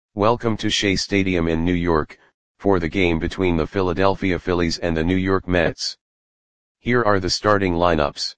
Welcome to Shea Stadium in New York, for the game between the Philadelphia Phillies and the New York Mets. Here are the starting lineups.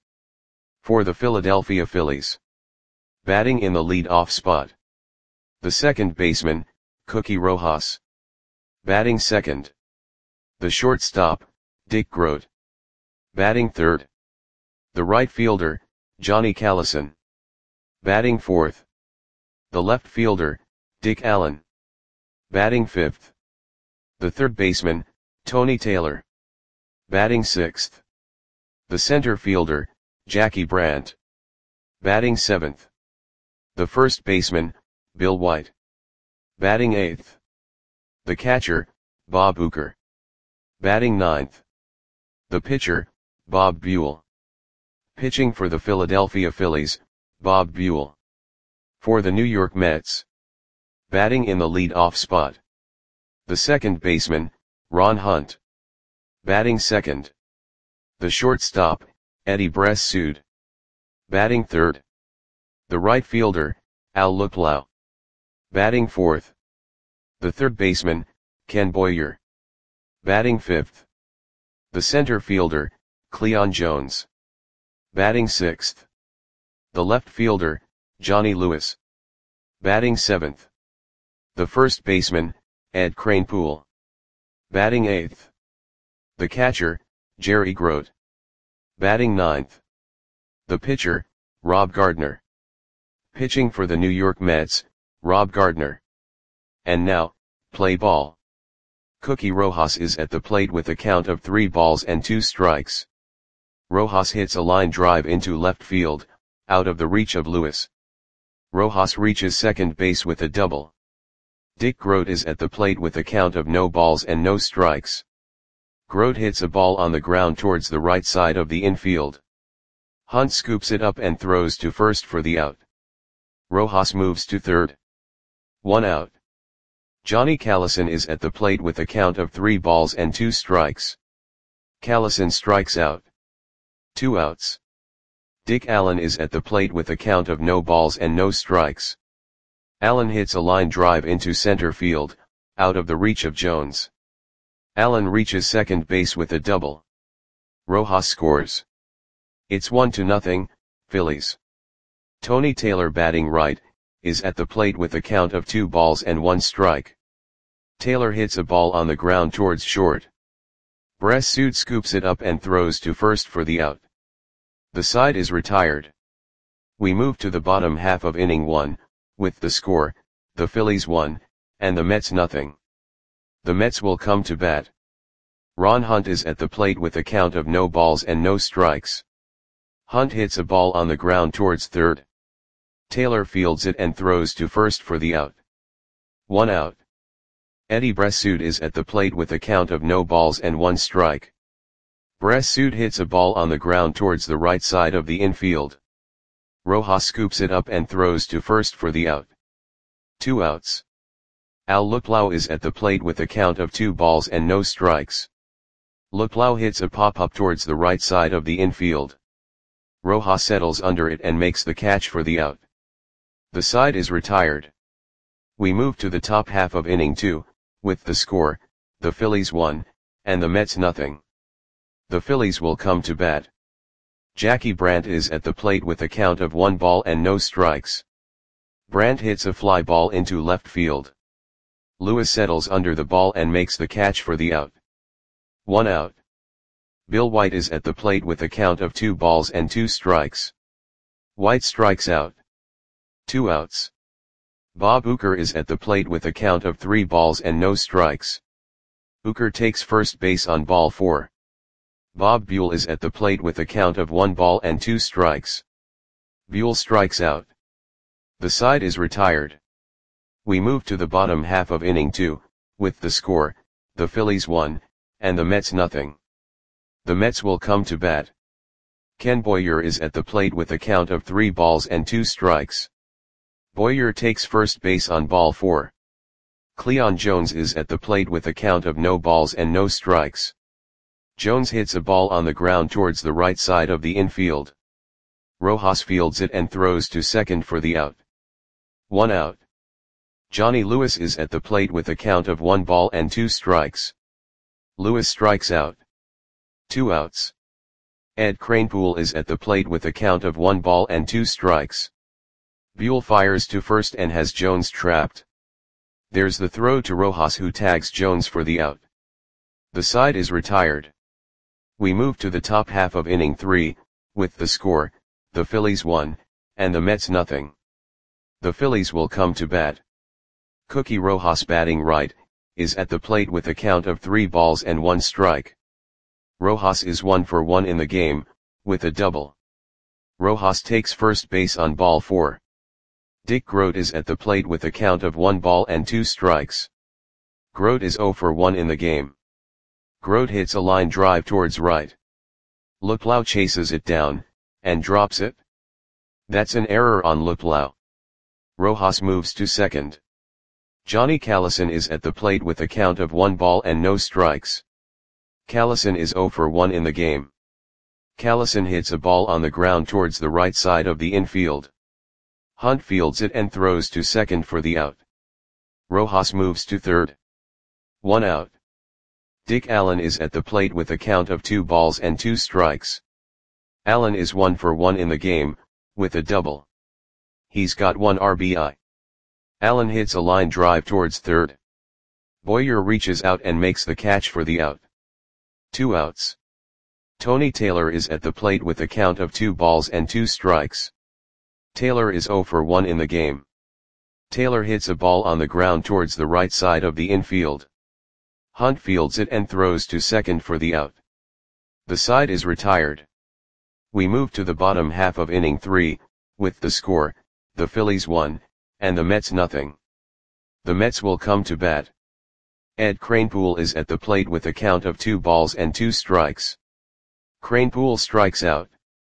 For the Philadelphia Phillies. Batting in the lead-off spot. The second baseman, Cookie Rojas. Batting second. The shortstop, Dick Groat. Batting third. The right fielder, Johnny Callison. Batting fourth. The left fielder, Dick Allen. Batting fifth. The third baseman, Tony Taylor. Batting sixth. The center fielder, Jackie Brandt. Batting seventh. The first baseman, Bill White. Batting eighth. The catcher, Bob Uecker. Batting ninth. The pitcher, Bob Buell. Pitching for the Philadelphia Phillies, Bob Buell. For the New York Mets. Batting in the lead-off spot. The second baseman, Ron Hunt. Batting second. The shortstop, Eddie Bressoud. Batting third. The right fielder, Al Luplow. Batting fourth. The third baseman, Ken Boyer. Batting fifth. The center fielder, Cleon Jones. Batting sixth. The left fielder, Johnny Lewis. Batting seventh. The first baseman, Ed Kranepool. Batting eighth. The catcher, Jerry Groat. Batting ninth. The pitcher, Rob Gardner. Pitching for the New York Mets, Rob Gardner. And now, play ball. Cookie Rojas is at the plate with a count of 3 balls and 2 strikes. Rojas hits a line drive into left field, out of the reach of Lewis. Rojas reaches second base with a double. Dick Groat is at the plate with a count of no balls and no strikes. Groat hits a ball on the ground towards the right side of the infield. Hunt scoops it up and throws to first for the out. Rojas moves to third. 1 out. Johnny Callison is at the plate with a count of 3 balls and 2 strikes. Callison strikes out. 2 outs. Dick Allen is at the plate with a count of no balls and no strikes. Allen hits a line drive into center field, out of the reach of Jones. Allen reaches second base with a double. Rojas scores. It's 1-0, Phillies. Tony Taylor, batting right, is at the plate with a count of 2 balls and 1 strike. Taylor hits a ball on the ground towards short. Bressoud scoops it up and throws to first for the out. The side is retired. We move to the bottom half of inning 1, with the score, the Phillies 1, and the Mets 0. The Mets will come to bat. Ron Hunt is at the plate with a count of no balls and no strikes. Hunt hits a ball on the ground towards third. Taylor fields it and throws to first for the out. 1 out. Eddie Bressoud is at the plate with a count of no balls and 1 strike. Bressoud hits a ball on the ground towards the right side of the infield. Rojas scoops it up and throws to first for the out. 2 outs. Al Luplow is at the plate with a count of 2 balls and no strikes. Luplow hits a pop-up towards the right side of the infield. Rojas settles under it and makes the catch for the out. The side is retired. We move to the top half of inning 2, with the score, the Phillies 1, and the Mets 0. The Phillies will come to bat. Jackie Brandt is at the plate with a count of 1 ball and no strikes. Brandt hits a fly ball into left field. Lewis settles under the ball and makes the catch for the out. 1 out. Bill White is at the plate with a count of 2 balls and 2 strikes. White strikes out. 2 outs. Bob Uecker is at the plate with a count of 3 balls and no strikes. Uecker takes first base on ball 4. Bob Buell is at the plate with a count of 1 ball and 2 strikes. Buell strikes out. The side is retired. We move to the bottom half of inning 2, with the score, the Phillies 1, and the Mets 0. The Mets will come to bat. Ken Boyer is at the plate with a count of 3 balls and 2 strikes. Boyer takes first base on ball 4. Cleon Jones is at the plate with a count of no balls and no strikes. Jones hits a ball on the ground towards the right side of the infield. Rojas fields it and throws to second for the out. 1 out. Johnny Lewis is at the plate with a count of 1 ball and 2 strikes. Lewis strikes out. 2 outs. Ed Kranepool is at the plate with a count of 1 ball and 2 strikes. Buell fires to first and has Jones trapped. There's the throw to Rojas, who tags Jones for the out. The side is retired. We move to the top half of inning 3, with the score, the Phillies 1, and the Mets nothing. The Phillies will come to bat. Cookie Rojas, batting right, is at the plate with a count of 3 balls and 1 strike. Rojas is 1 for 1 in the game, with a double. Rojas takes first base on ball 4. Dick Groat is at the plate with a count of 1 ball and 2 strikes. Groat is 0 for 1 in the game. Groat hits a line drive towards right. Luplow chases it down, and drops it. That's an error on Luplow. Rojas moves to second. Johnny Callison is at the plate with a count of 1 ball and no strikes. Callison is 0 for 1 in the game. Callison hits a ball on the ground towards the right side of the infield. Hunt fields it and throws to second for the out. Rojas moves to third. 1 out. Dick Allen is at the plate with a count of 2 balls and 2 strikes. Allen is 1 for 1 in the game, with a double. He's got 1 RBI. Allen hits a line drive towards third. Boyer reaches out and makes the catch for the out. 2 outs. Tony Taylor is at the plate with a count of 2 balls and 2 strikes. Taylor is 0 for 1 in the game. Taylor hits a ball on the ground towards the right side of the infield. Hunt fields it and throws to second for the out. The side is retired. We move to the bottom half of inning 3, with the score, the Phillies 1, and the Mets nothing. The Mets will come to bat. Ed Kranepool is at the plate with a count of 2 balls and 2 strikes. Kranepool strikes out.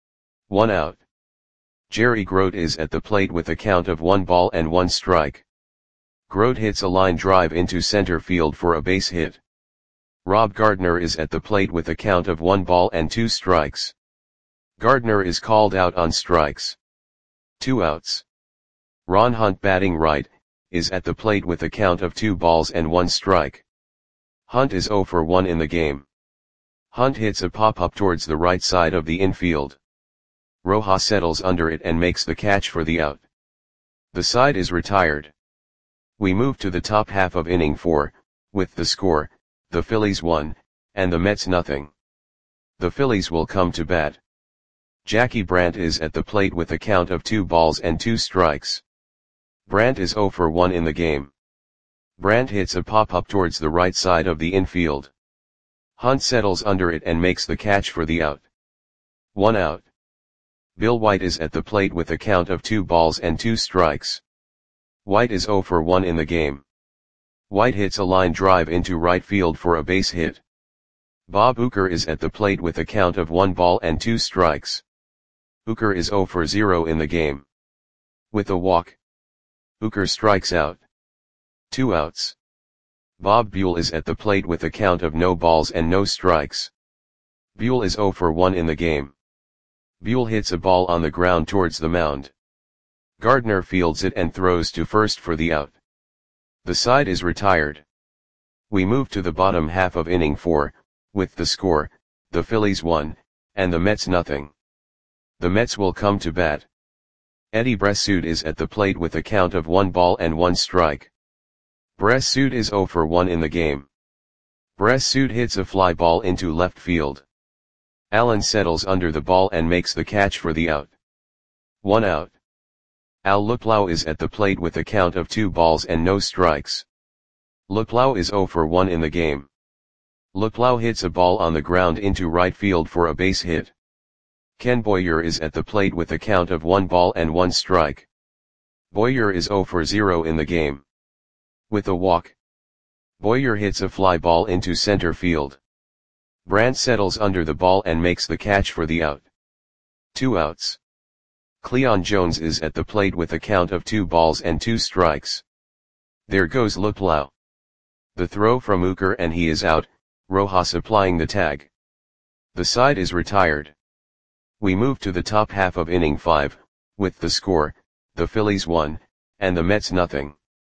1 out. Jerry Groat is at the plate with a count of 1 ball and 1 strike. Groat hits a line drive into center field for a base hit. Rob Gardner is at the plate with a count of 1 ball and 2 strikes. Gardner is called out on strikes. 2 outs. Ron Hunt, batting right, is at the plate with a count of 2 balls and 1 strike. Hunt is 0 for 1 in the game. Hunt hits a pop-up towards the right side of the infield. Rojas settles under it and makes the catch for the out. The side is retired. We move to the top half of inning 4, with the score, the Phillies 1, and the Mets nothing. The Phillies will come to bat. Jackie Brandt is at the plate with a count of 2 balls and 2 strikes. Brandt is 0 for 1 in the game. Brandt hits a pop-up towards the right side of the infield. Hunt settles under it and makes the catch for the out. 1 out. Bill White is at the plate with a count of 2 balls and 2 strikes. White is 0 for 1 in the game. White hits a line drive into right field for a base hit. Bob Uecker is at the plate with a count of 1 ball and 2 strikes. Uecker is 0 for 0 in the game. With a walk, Uecker strikes out. 2 outs. Bob Buell is at the plate with a count of no balls and no strikes. Buell is 0 for 1 in the game. Buell hits a ball on the ground towards the mound. Gardner fields it and throws to first for the out. The side is retired. We move to the bottom half of inning 4, with the score, the Phillies 1, and the Mets nothing. The Mets will come to bat. Eddie Bressoud is at the plate with a count of 1 ball and 1 strike. Bressoud is 0 for 1 in the game. Bressoud hits a fly ball into left field. Allen settles under the ball and makes the catch for the out. 1 out. Al Luplow is at the plate with a count of 2 balls and no strikes. Luplow is 0 for 1 in the game. Luplow hits a ball on the ground into right field for a base hit. Ken Boyer is at the plate with a count of 1 ball and 1 strike. Boyer is 0 for 0 in the game. With a walk, Boyer hits a fly ball into center field. Brandt settles under the ball and makes the catch for the out. 2 outs. Cleon Jones is at the plate with a count of 2 balls and 2 strikes. There goes Luplow. The throw from Uecker and he is out, Rojas applying the tag. The side is retired. We move to the top half of inning 5, with the score, the Phillies 1, and the Mets nothing.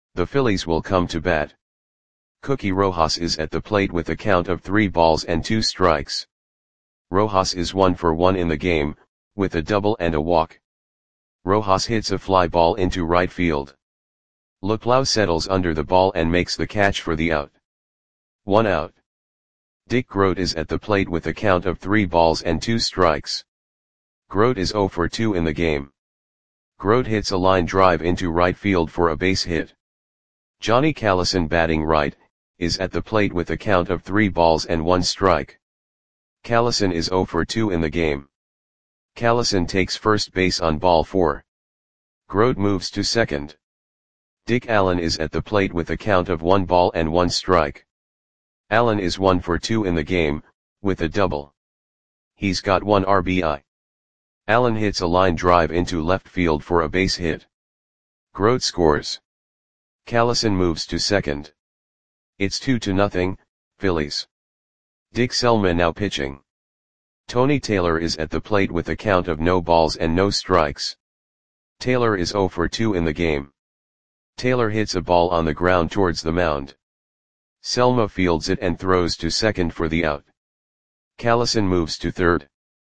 The Phillies will come to bat. Cookie Rojas is at the plate with a count of 3 balls and 2 strikes. Rojas is 1 for 1 in the game, with a double and a walk. Rojas hits a fly ball into right field. Luplow settles under the ball and makes the catch for the out. 1 out. Dick Groat is at the plate with a count of 3 balls and 2 strikes. Groat is 0 for 2 in the game. Groat hits a line drive into right field for a base hit. Johnny Callison, batting right, is at the plate with a count of 3 balls and 1 strike. Callison is 0 for 2 in the game. Callison takes first base on ball 4. Groat moves to second. Dick Allen is at the plate with a count of 1 ball and 1 strike. Allen is 1 for 2 in the game, with a double. He's got 1 RBI. Allen hits a line drive into left field for a base hit. Groat scores. Callison moves to second. It's 2-0, Phillies. Dick Selma now pitching. Tony Taylor is at the plate with a count of no balls and no strikes. Taylor is 0 for 2 in the game. Taylor hits a ball on the ground towards the mound. Selma fields it and throws to second for the out. Callison moves to third.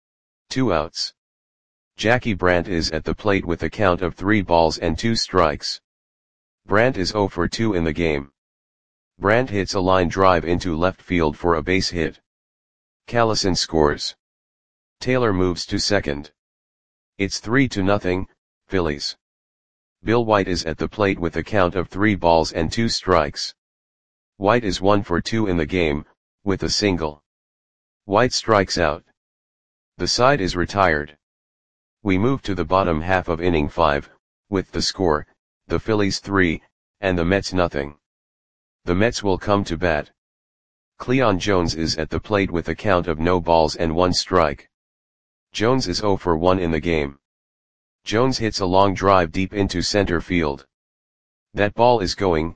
2 outs. Jackie Brandt is at the plate with a count of 3 balls and 2 strikes. Brandt is 0 for 2 in the game. Brandt hits a line drive into left field for a base hit. Callison scores. Taylor moves to second. It's 3-0, Phillies. Bill White is at the plate with a count of 3 balls and 2 strikes. White is 1 for 2 in the game, with a single. White strikes out. The side is retired. We move to the bottom half of inning 5, with the score, the Phillies 3, and the Mets nothing. The Mets will come to bat. Cleon Jones is at the plate with a count of no balls and 1 strike. Jones is 0 for 1 in the game. Jones hits a long drive deep into center field. That ball is going,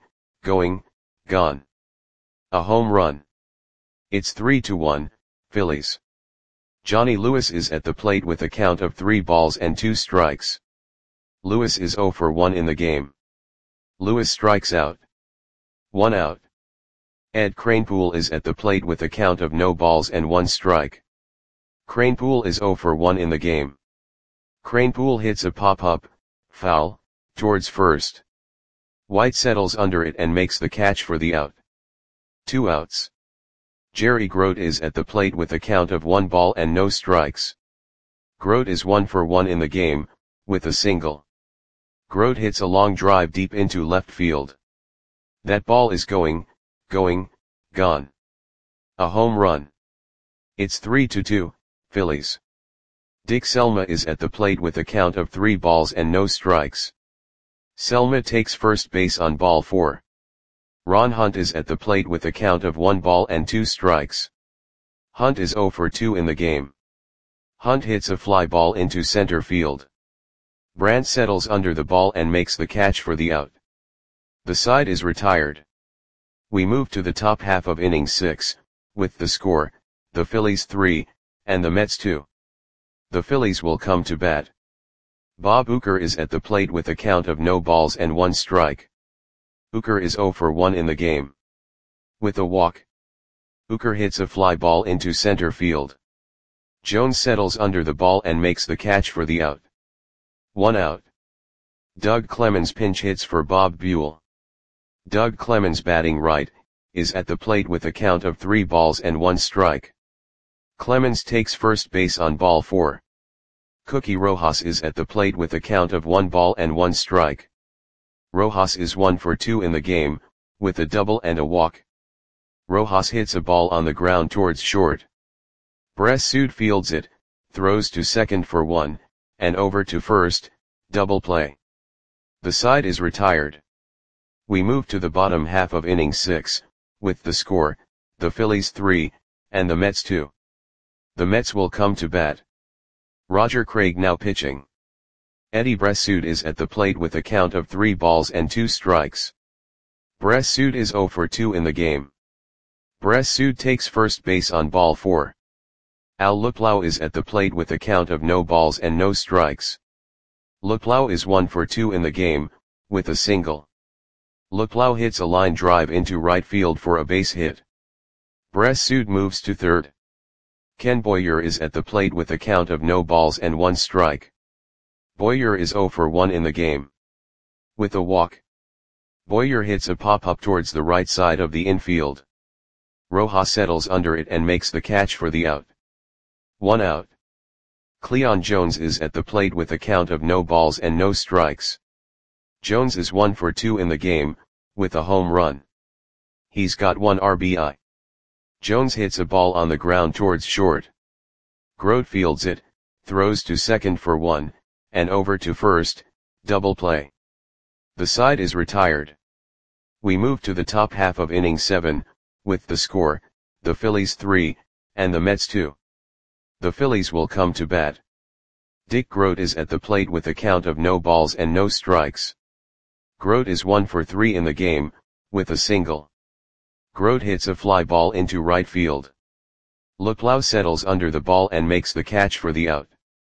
gone. A home run. It's 3-1, Phillies. Johnny Lewis is at the plate with a count of 3 balls and 2 strikes. Lewis is 0 for 1 in the game. Lewis strikes out. 1 out. Ed Kranepool is at the plate with a count of no balls and 1 strike. Kranepool is 0 for 1 in the game. Kranepool hits a pop-up, foul, towards first. White settles under it and makes the catch for the out. 2 outs. Jerry Groat is at the plate with a count of 1 ball and no strikes. Groat is 1 for 1 in the game, with a single. Groat hits a long drive deep into left field. That ball is going, gone. A home run. It's 3-2, Phillies. Dick Selma is at the plate with a count of 3 balls and no strikes. Selma takes first base on ball 4. Ron Hunt is at the plate with a count of 1 ball and 2 strikes. Hunt is 0 for 2 in the game. Hunt hits a fly ball into center field. Brandt settles under the ball and makes the catch for the out. The side is retired. We move to the top half of inning 6, with the score, the Phillies 3, and the Mets 2. The Phillies will come to bat. Bob Uecker is at the plate with a count of no balls and 1 strike. Uecker is 0 for 1 in the game. With a walk. Uecker hits a fly ball into center field. Jones settles under the ball and makes the catch for the out. 1 out. Doug Clemens pinch hits for Bob Buell. Doug Clemens, batting right, is at the plate with a count of 3 balls and 1 strike. Clemens takes first base on ball 4. Cookie Rojas is at the plate with a count of 1 ball and 1 strike. Rojas is 1 for 2 in the game, with a double and a walk. Rojas hits a ball on the ground towards short. Bress Sood fields it, throws to second for 1, and over to first, double play. The side is retired. We move to the bottom half of inning 6, with the score, the Phillies 3, and the Mets 2. The Mets will come to bat. Roger Craig now pitching. Eddie Bress Sood is at the plate with a count of 3 balls and 2 strikes. Bress Sood is 0 for 2 in the game. Bress Sood takes first base on ball 4. Al Luplow is at the plate with a count of no balls and no strikes. Luplow is 1 for 2 in the game, with a single. Luplow hits a line drive into right field for a base hit. Bressud moves to third. Ken Boyer is at the plate with a count of no balls and 1 strike. Boyer is 0 for 1 in the game. With a walk, Boyer hits a pop-up towards the right side of the infield. Rojas settles under it and makes the catch for the out. 1 out. Cleon Jones is at the plate with a count of no balls and no strikes. Jones is 1 for 2 in the game, with a home run. He's got 1 RBI. Jones hits a ball on the ground towards short. Grote fields it, throws to second for 1, and over to first, double play. The side is retired. We move to the top half of inning 7, with the score, the Phillies 3, and the Mets 2. The Phillies will come to bat. Dick Grote is at the plate with a count of no balls and no strikes. Grote is 1 for 3 in the game, with a single. Grote hits a fly ball into right field. Luplow settles under the ball and makes the catch for the out.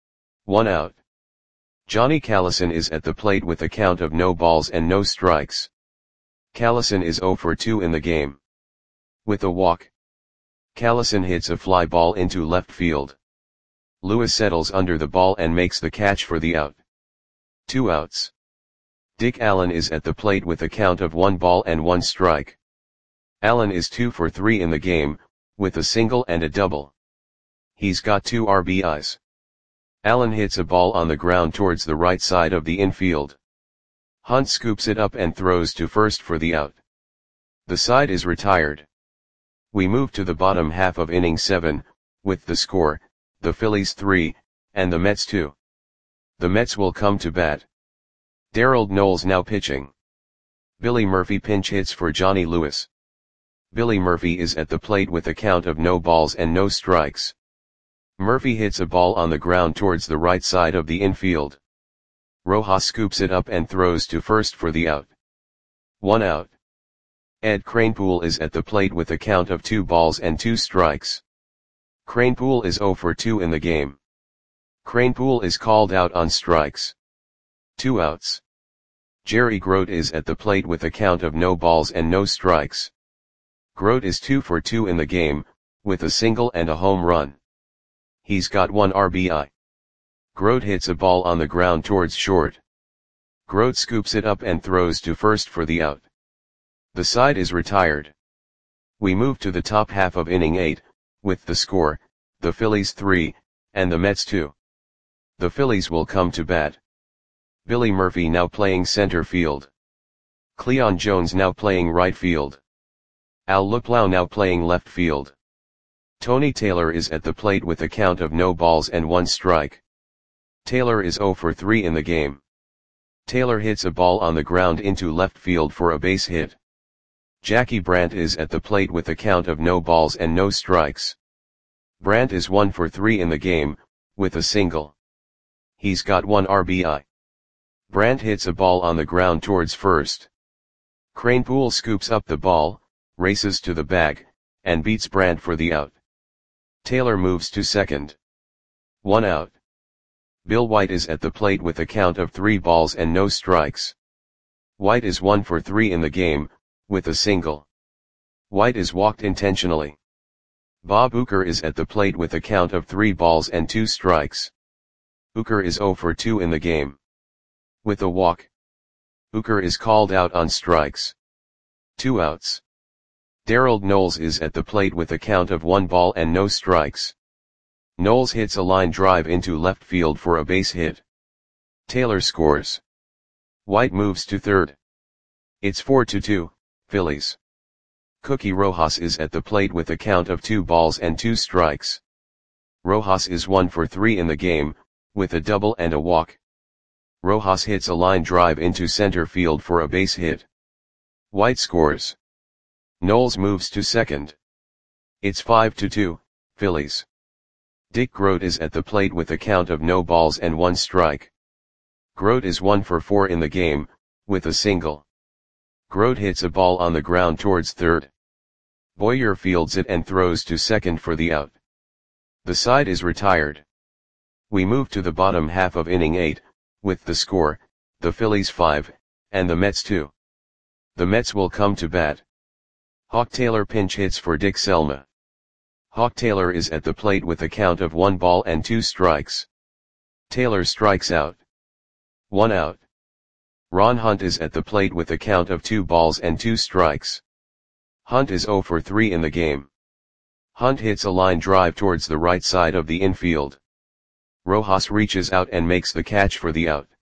1 out. Johnny Callison is at the plate with a count of no balls and no strikes. Callison is 0 for 2 in the game. With a walk, Callison hits a fly ball into left field. Lewis settles under the ball and makes the catch for the out. 2 outs. Dick Allen is at the plate with a count of 1 ball and 1 strike. Allen is 2 for 3 in the game, with a single and a double. He's got 2 RBIs. Allen hits a ball on the ground towards the right side of the infield. Hunt scoops it up and throws to first for the out. The side is retired. We move to the bottom half of inning 7, with the score, the Phillies 3, and the Mets 2. The Mets will come to bat. Darrell Knowles now pitching. Billy Murphy pinch hits for Johnny Lewis. Billy Murphy is at the plate with a count of no balls and no strikes. Murphy hits a ball on the ground towards the right side of the infield. Rojas scoops it up and throws to first for the out. 1 out. Ed Kranepool is at the plate with a count of 2 balls and 2 strikes. Kranepool is 0 for 2 in the game. Kranepool is called out on strikes. 2 outs. Jerry Grote is at the plate with a count of no balls and no strikes. Grote is 2 for 2 in the game, with a single and a home run. He's got 1 RBI. Grote hits a ball on the ground towards short. Grote scoops it up and throws to first for the out. The side is retired. We move to the top half of inning 8, with the score, the Phillies 3, and the Mets 2. The Phillies will come to bat. Billy Murphy now playing center field. Cleon Jones now playing right field. Al Luplow now playing left field. Tony Taylor is at the plate with a count of no balls and 1 strike. Taylor is 0 for 3 in the game. Taylor hits a ball on the ground into left field for a base hit. Jackie Brandt is at the plate with a count of no balls and no strikes. Brandt is 1 for 3 in the game, with a single. He's got 1 RBI. Brandt hits a ball on the ground towards first. Kranepool scoops up the ball, races to the bag, and beats Brandt for the out. Taylor moves to second. 1 out. Bill White is at the plate with a count of 3 balls and no strikes. White is 1 for 3 in the game, with a single. White is walked intentionally. Bob Uecker is at the plate with a count of 3 balls and 2 strikes. Uecker is 0 for 2 in the game. With a walk, Uecker is called out on strikes. 2 outs. Darrell Knowles is at the plate with a count of 1 ball and no strikes. Knowles hits a line drive into left field for a base hit. Taylor scores. White moves to third. It's 4-2, Phillies. Cookie Rojas is at the plate with a count of 2 balls and 2 strikes. Rojas is 1 for 3 in the game, with a double and a walk. Rojas hits a line drive into center field for a base hit. White scores. Knowles moves to second. It's 5-2, Phillies. Dick Grote is at the plate with a count of no balls and 1 strike. Grote is 1 for 4 in the game, with a single. Grote hits a ball on the ground towards third. Boyer fields it and throws to second for the out. The side is retired. We move to the bottom half of inning 8, with the score, the Phillies 5, and the Mets 2. The Mets will come to bat. Hawk Taylor pinch hits for Dick Selma. Hawk Taylor is at the plate with a count of 1 ball and 2 strikes. Taylor strikes out. 1 out. Ron Hunt is at the plate with a count of 2 balls and 2 strikes. Hunt is 0 for 3 in the game. Hunt hits a line drive towards the right side of the infield. Rojas reaches out and makes the catch for the out.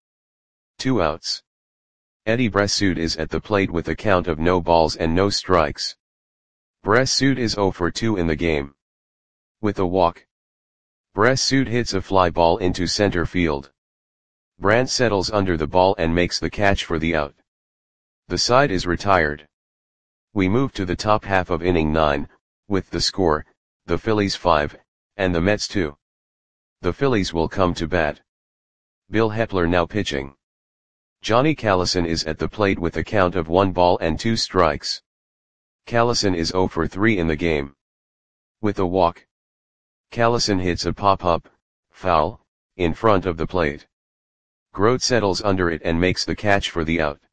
2 outs. Eddie Bressoud is at the plate with a count of no balls and no strikes. Bressoud is 0 for 2 in the game. With a walk, Bressoud hits a fly ball into center field. Brandt settles under the ball and makes the catch for the out. The side is retired. We move to the top half of inning 9, with the score, the Phillies 5, and the Mets 2. The Phillies will come to bat. Bill Hepler now pitching. Johnny Callison is at the plate with a count of 1 ball and 2 strikes. Callison is 0 for 3 in the game. With a walk, Callison hits a pop-up, foul, in front of the plate. Grote settles under it and makes the catch for the out.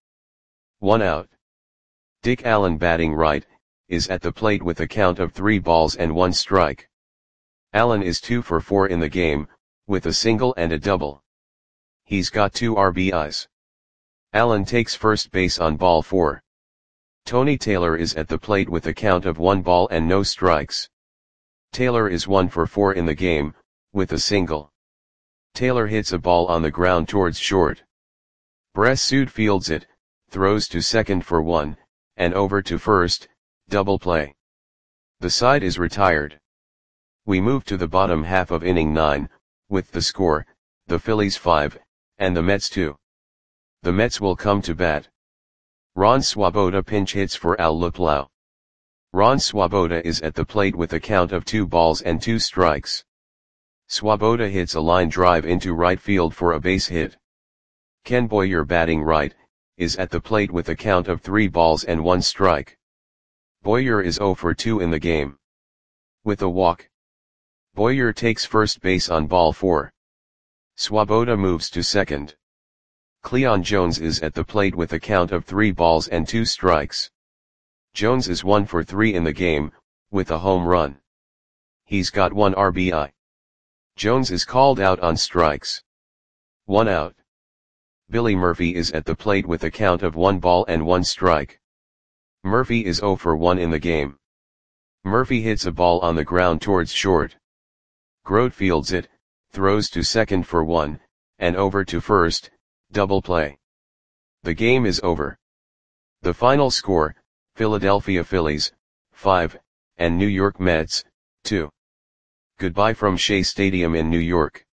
1 out. Dick Allen batting right, is at the plate with a count of 3 balls and 1 strike. Allen is 2 for 4 in the game, with a single and a double. He's got 2 RBIs. Allen takes first base on ball 4. Tony Taylor is at the plate with a count of 1 ball and no strikes. Taylor is 1 for 4 in the game, with a single. Taylor hits a ball on the ground towards short. Bressoud fields it, throws to second for 1, and over to first, double play. The side is retired. We move to the bottom half of inning 9, with the score, the Phillies 5, and the Mets 2. The Mets will come to bat. Ron Swoboda pinch hits for Al Luplow. Ron Swoboda is at the plate with a count of 2 balls and 2 strikes. Swoboda hits a line drive into right field for a base hit. Ken Boyer batting right, is at the plate with a count of 3 balls and 1 strike. Boyer is 0 for 2 in the game. With a walk, Boyer takes first base on ball 4. Swoboda moves to second. Cleon Jones is at the plate with a count of 3 balls and 2 strikes. Jones is 1 for 3 in the game, with a home run. He's got 1 RBI. Jones is called out on strikes. 1 out. Billy Murphy is at the plate with a count of 1 ball and 1 strike. Murphy is 0 for 1 in the game. Murphy hits a ball on the ground towards short. Grote fields it, throws to second for 1, and over to first, double play. The game is over. The final score, Philadelphia Phillies, 5, and New York Mets, 2. Goodbye from Shea Stadium in New York.